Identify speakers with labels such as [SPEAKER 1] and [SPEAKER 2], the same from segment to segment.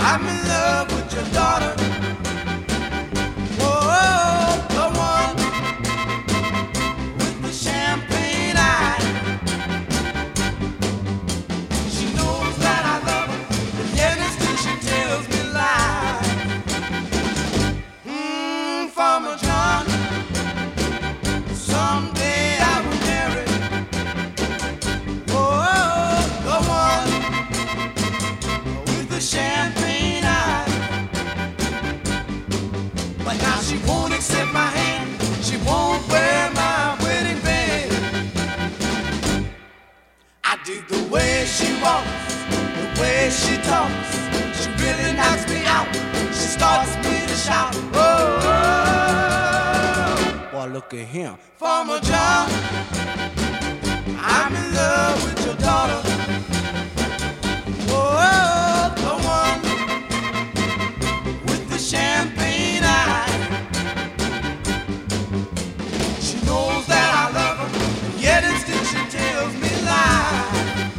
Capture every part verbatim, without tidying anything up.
[SPEAKER 1] I'm in love with your daughter. Whoa, the one with the champagne eyes. She knows that I love her, but yet and still she tells me lies. Mmm, Farmer John, someday I will marry. Whoa, the one with the champagne eyes. But now she won't accept my hand, she won't wear my wedding band. I dig the way she walks, the way she talks. She really knocks me out, she starts me to shout. Oh, oh, boy, look at him, Farmer John, I'm in love with your daughter. Oh, the one with the champagne eyes. She knows that I love her, and yet and still she tells me lies.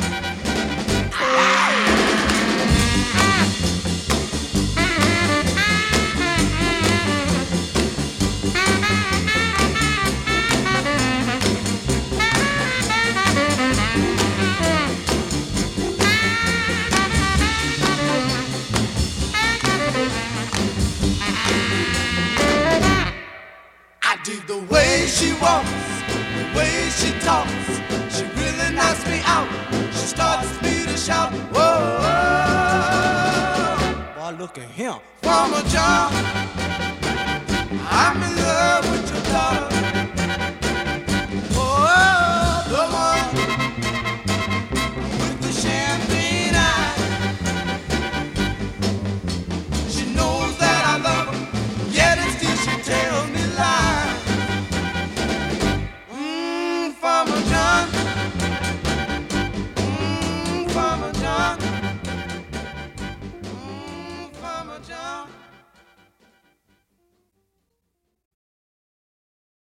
[SPEAKER 1] I dig the way she walks, the way she talks. She really knocks me out, she starts me to shout. Whoa, boy, look at him, Farmer John, I'm in love with